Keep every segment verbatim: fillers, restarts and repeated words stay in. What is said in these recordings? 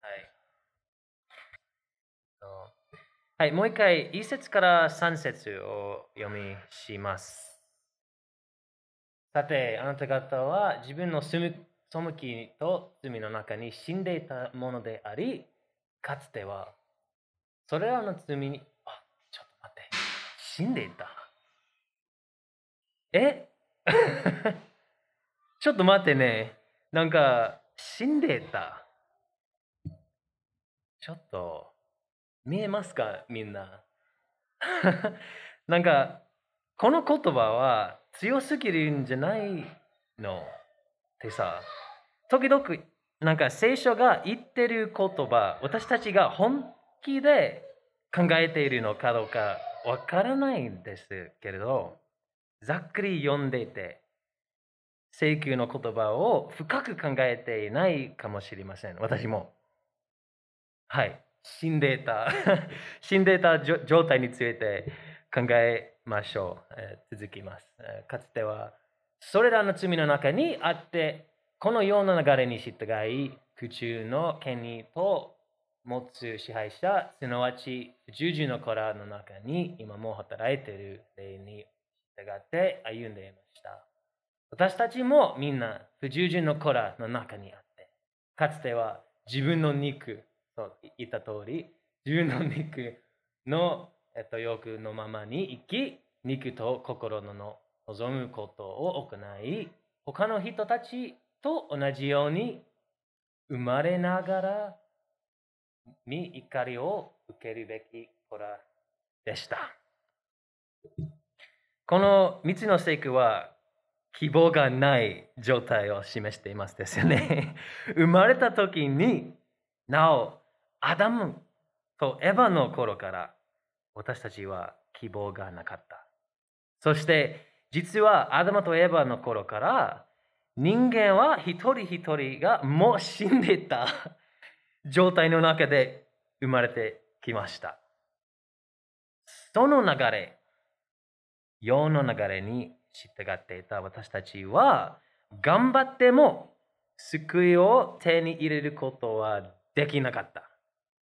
はい、もう一回、一節から三節を読みします。さて、あなた方は自分の背きと罪の中に死んでいたものであり、かつては、それらの罪に、あ、ちょっと待って、死んでいた。えちょっと待ってね。なんか、死んでいた。ちょっと、見えますかみんな。なんか、この言葉は強すぎるんじゃないのってさ、時々、なんか聖書が言ってる言葉、私たちが本気で考えているのかどうかわからないんですけれど、ざっくり読んでいて、請求の言葉を深く考えていないかもしれません。私も。はい。死んでいた。死んでいた状態について考えましょう。えー続きます、えーかつては、それらの罪の中にあって、このような流れに従い、空中の権威と持つ支配者、すなわち十字の子らの中に今も働いている霊に従って歩んでいました。私たちもみんな不従順の子らの中にあって、かつては自分の肉と言った通り、自分の肉の、えっと、欲のままに生き、肉と心の望むことを行い、他の人たちと同じように生まれながらに怒りを受けるべき子らでした。この三つの聖句は希望がない状態を示していますですよね。生まれた時になおアダムとエヴァの頃から私たちは希望がなかった。そして実はアダムとエヴァの頃から人間は一人一人がもう死んでいた状態の中で生まれてきました。その流れ、世の流れに従っていた私たちは、頑張っても救いを手に入れることはできなかった。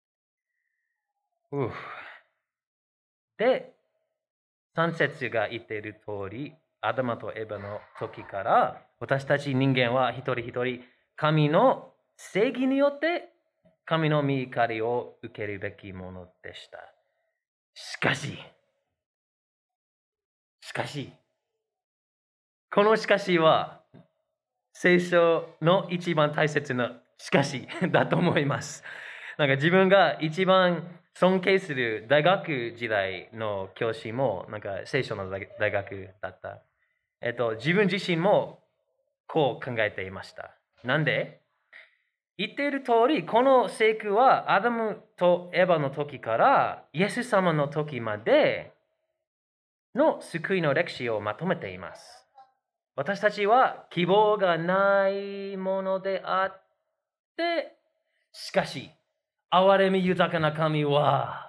うで、三節が言っている通り、アダムとエバの時から、私たち人間は一人一人、神の正義によって神の御怒りを受けるべきものでした。しかし、しかし、このしかしは、聖書の一番大切なしかしだと思います。なんか自分が一番尊敬する大学時代の教師も、なんか聖書の大学だった。えっと、自分自身もこう考えていました。なんで言っている通り、この聖句はアダムとエヴァの時からイエス様の時までの救いの歴史をまとめています。私たちは希望がないものであって、しかし、憐れみ豊かな神は、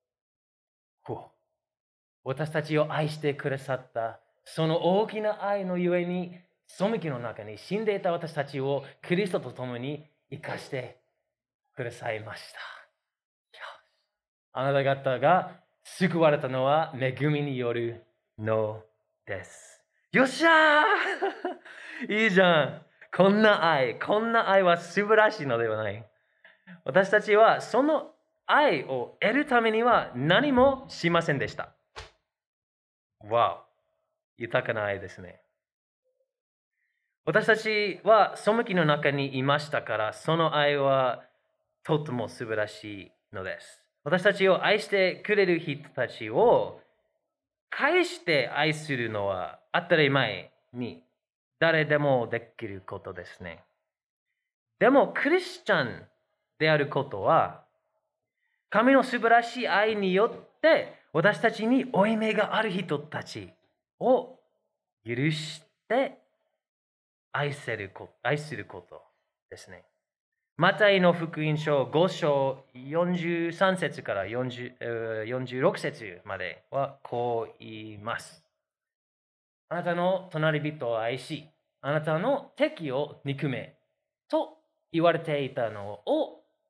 私たちを愛してくださった、その大きな愛のゆえに、背きの中に死んでいた私たちをキリストと共に生かしてくださいました。あなた方が救われたのは恵みによるのです。よっしゃーいいじゃん。こんな愛、こんな愛は素晴らしいのではない。私たちはその愛を得るためには何もしませんでした。わお、豊かな愛ですね。私たちは背きの中にいましたから、その愛はとても素晴らしいのです。私たちを愛してくれる人たちを返して愛するのは当たり前に誰でもできることですね。でもクリスチャンであることは神の素晴らしい愛によって私たちに負い目がある人たちを許して愛せること、愛することですね。マタイの福音書ご章よんじゅうさん節からよんじゅうよんじゅうろく節まではこう言います。あなたの隣人を愛し、あなたの敵を憎めと言われていたのを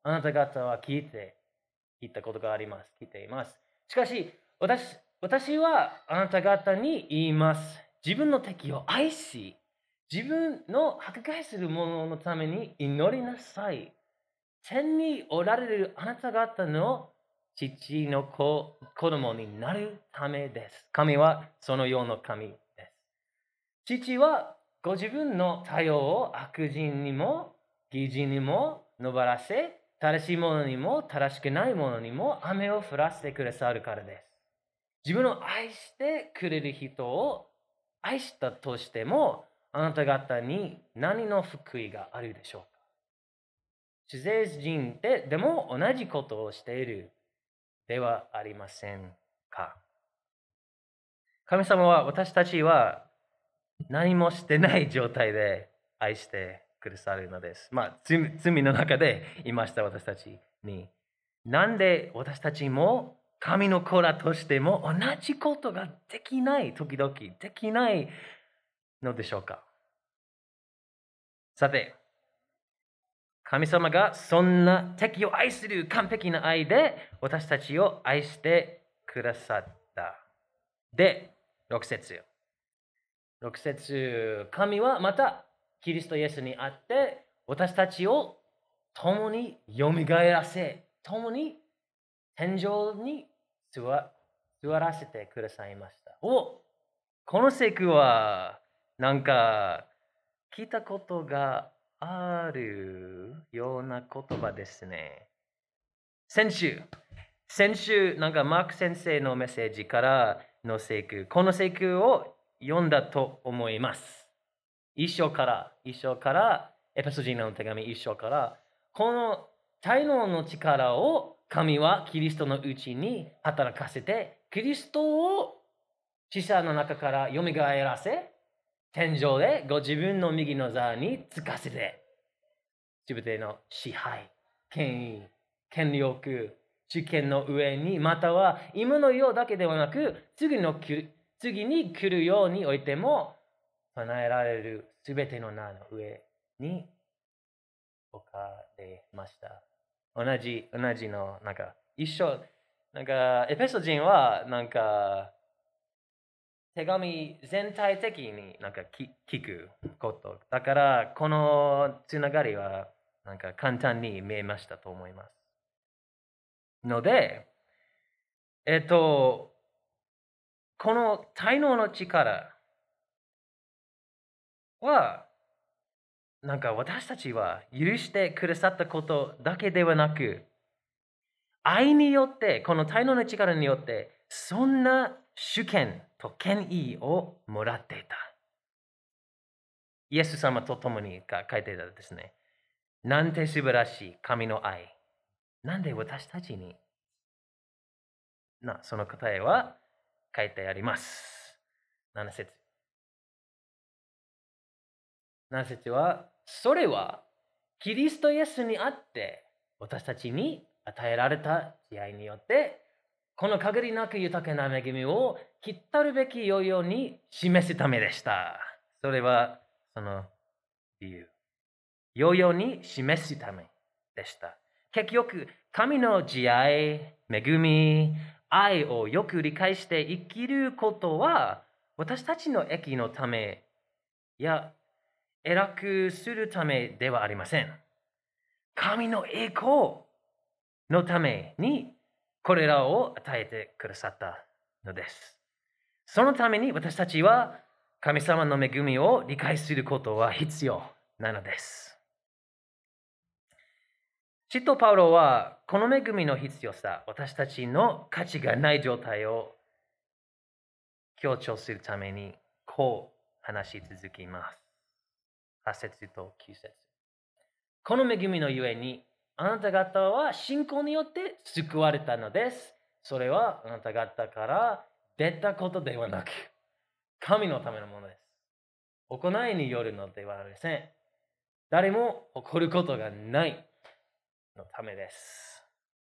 あなた方は聞いて、聞いたことがあります。聞いています。しかし、私私はあなた方に言います。自分の敵を愛し、自分の迫害する者のために祈りなさい。天におられるあなた方の父の子子供になるためです。神はそのような神です。父はご自分の太陽を悪人にも義人にも伸ばらせ、正しい者にも正しくない者にも雨を降らせてくださるからです。自分を愛してくれる人を愛したとしても、あなた方に何の福井があるでしょうか。主税人ってでも同じことをしているではありませんか。神様は私たちは何もしてない状態で愛してくださるのです。まあ、罪罪の中でいました私たちに。なんで私たちも神の子らとしても同じことができない、時々できないのでしょうか。さて、神様がそんな敵を愛する完璧な愛で私たちを愛してくださった。で、ろく節。ろく節、神はまたキリストイエスにあって私たちを共によみがえらせ、共に天井に座座らせてくださいました。お、この聖句はなんか聞いたことがあるような言葉ですね。先週、先週、なんかマーク先生のメッセージからの聖句、この聖句を読んだと思います。一章から、一章から、エペソ人の手紙一章から、この才能の力を神はキリストのうちに働かせて、キリストを死者の中から蘇らせ、天井でご自分の右の座につかせて、すべての支配、権威、権力、主権の上に、または今の世だけではなく、次の次に来るようにおいても、唱えられるすべての名の上に置かれました。同じ、同じの、なんか、一緒、なんか、エペソ人は、なんか、手紙全体的になんか聞くこと。だから、このつながりは、なんか簡単に見えましたと思います。ので、えっと、この才能の力は、なんか私たちは許してくださったことだけではなく、愛によって、この才能の力によって、そんな主権と権威をもらっていた。イエス様と共に書いていたですね。なんて素晴らしい神の愛。なんで私たちにな、その答えは書いてあります。なな節。なな節は、それはキリストイエスにあって私たちに与えられた慈愛によって、この限りなく豊かな恵みをきったるべきように示すためでした。それはその理由。ように示すためでした。結局、神の慈愛、恵み、愛をよく理解して生きることは、私たちの益のためや偉くするためではありません。神の栄光のためにこれらを与えてくださったのです。そのために私たちは神様の恵みを理解することは必要なのです。使徒パウロはこの恵みの必要さ、私たちの価値がない状態を強調するためにこう話し続きます。はち節ときゅう節。この恵みのゆえに、あなた方は信仰によって救われたのです。それはあなた方から出たことではなく、神のためのものです。行いによるのではありません。誰も誇ることがないのためです。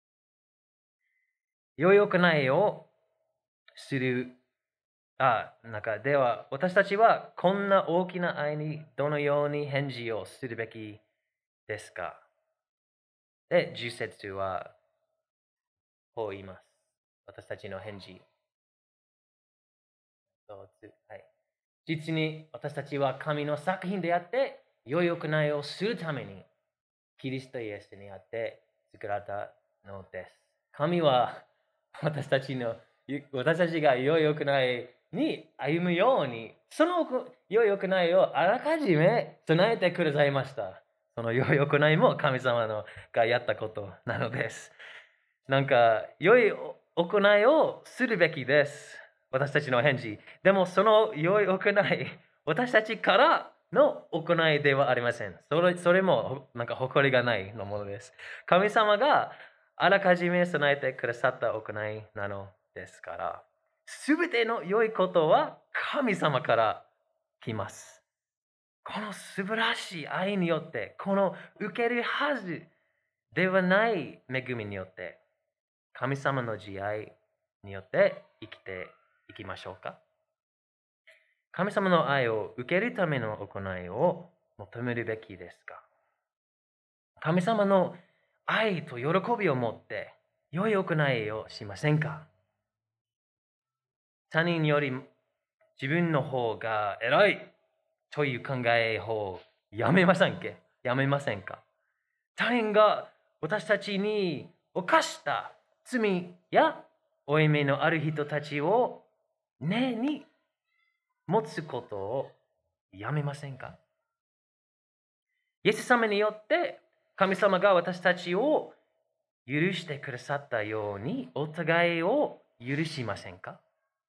良い行いをするあ中では、私たちはこんな大きな愛にどのように返事をするべきですか。 で、じゅっ節はこう言います。私たちの返事。どうぞはい、実に私たちは神の作品であって、良い行いをするために、キリストイエスにあって作られたのです。神は私たちの、私たちが良い行いに歩むように、その良い行いをあらかじめ備えてくださいました。その良い行いも神様のがやったことなのです。なんか、良い行いをするべきです。私たちの返事。でも、その良い行い、私たちからの行いではありません。それそれも、なんか誇りがないのものです。神様があらかじめ備えてくださった行いなのですから、すべての良いことは神様から来ます。この素晴らしい愛によって、この受けるはずではない恵みによって、神様の慈愛によって生きていきましょうか。神様の愛を受けるための行いを求めるべきですか。神様の愛と喜びを持って良い行いをしませんか。他人より自分の方が偉いという考えをやめませんかやめませんか。他人が私たちに犯した罪や負い目のある人たちを根に持つことをやめませんか。イエス様によって神様が私たちを許してくださったようにお互いを許しませんか。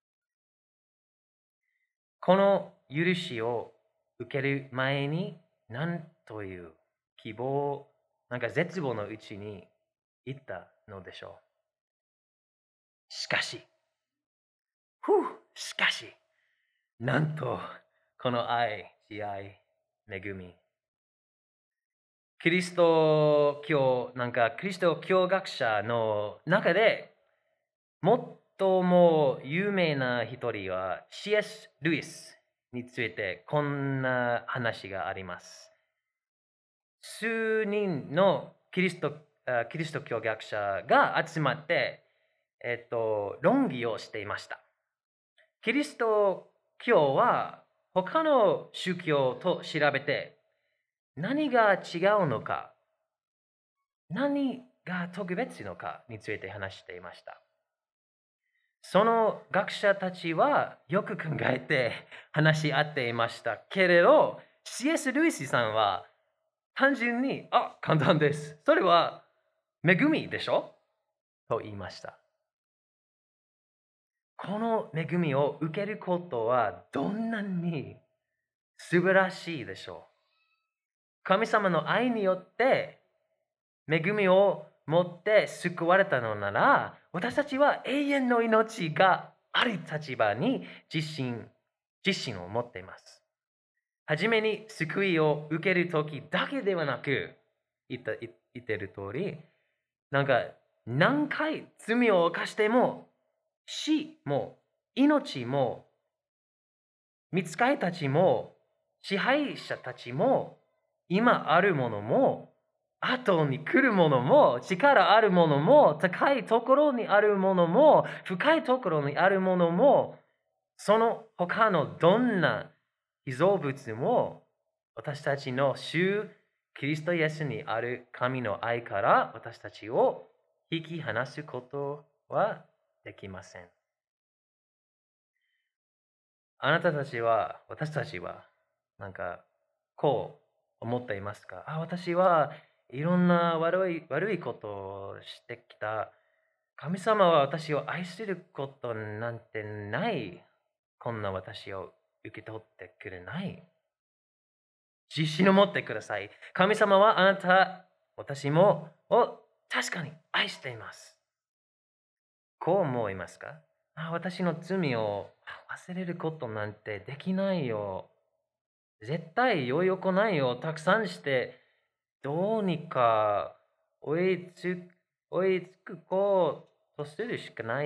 この許しを受ける前に何という希望、なんか絶望のうちに言ったのでしょう。しかし、ふう、しかし、なんと、この愛、慈愛、恵み。キリスト教、なんか、キリスト教学者の中で、最も有名な一人は、シーエス ルイスについて、こんな話があります。数人のキリストキリスト教学者が集まって、えっと、論議をしていました。キリスト教は他の宗教と調べて何が違うのか、何が特別のかについて話していました。その学者たちはよく考えて話し合っていましたけれど、シーエス ルイスさんは単純に、あ、簡単です。それは恵みでしょと言いました。この恵みを受けることはどんなに素晴らしいでしょう。神様の愛によって恵みを持って救われたのなら、私たちは永遠の命がある立場に自信、自信を持っています。はじめに救いを受けるときだけではなく、言った言ってる通り、なんか何回罪を犯しても、死も命も、御使いたちも、支配者たちも、今あるものも、後に来るものも、力あるものも、高いところにあるものも、深いところにあるものも、その他のどんな被造物も、私たちの主キリストイエスにある神の愛から私たちを引き離すことはできません。あなたたちは、私たちは、なんか、こう思っていますか。あ、私はいろんな悪い悪いことをしてきた。神様は私を愛することなんてない。こんな私を受け取ってくれない。自信を持ってください。神様はあなた、私もを確かに愛しています。こう思いますか。あ、私の罪を忘れることなんてできないよ。絶対良い行いをたくさんして、どうにか追いつ追いつくことするしかない。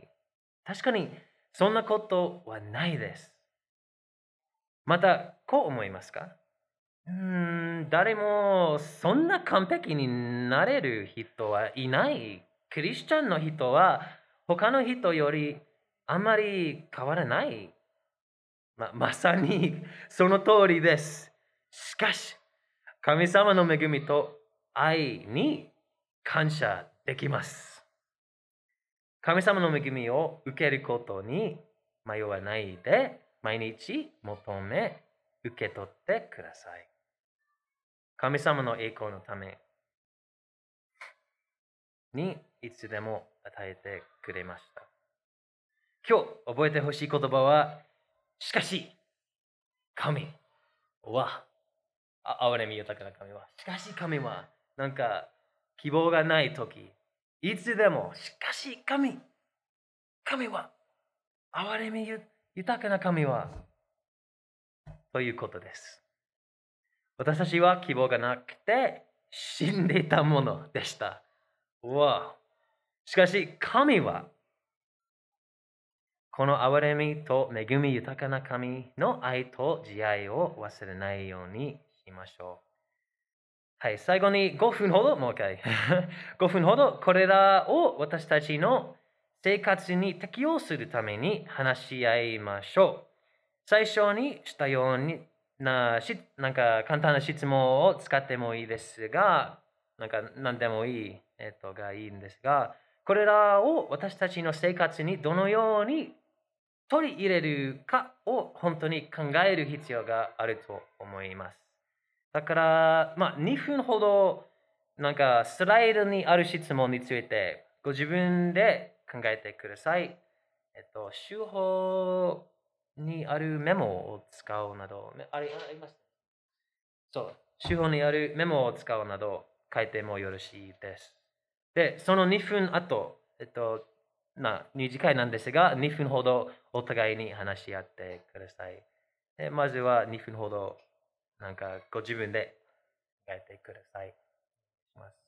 確かにそんなことはないです。また、こう思いますか。 うーん、誰もそんな完璧になれる人はいない。クリスチャンの人は他の人よりあまり変わらない。ま、まさにその通りです。しかし、神様の恵みと愛に感謝できます。神様の恵みを受けることに迷わないで、毎日求め、受け取ってください。神様の栄光のためにいつでも与えてくれました。今日覚えてほしい言葉は、しかし、神は、あ哀れみ豊かな神は、しかし神は、なんか希望がないとき、いつでも、しかし神、神は、哀れみ豊かな神は、ということです。私たちは希望がなくて死んでいたものでした。わあしかし神はこの憐れみと恵み豊かな神の愛と慈愛を忘れないようにしましょう。はい、最後にごふんほど、もう一回。ごふんほどこれらを私たちの生活に適用するために話し合いましょう。最初にしたようになし、なんか簡単な質問を使ってもいいですが、なんか何でもいい、えっと、がいいんですが、これらを私たちの生活にどのように取り入れるかを本当に考える必要があると思います。だから、まあ、にふんほど、なんかスライドにある質問について、ご自分で考えてください。えっと、手法にあるメモを使うなど、めありあります。そう、手法にあるメモを使うなど書いてもよろしいです。で、そのにふん後、えっと、な短いなんですが、にふんほどお互いに話し合ってください。でまずはにふんほど、なんかご自分で考えてください。します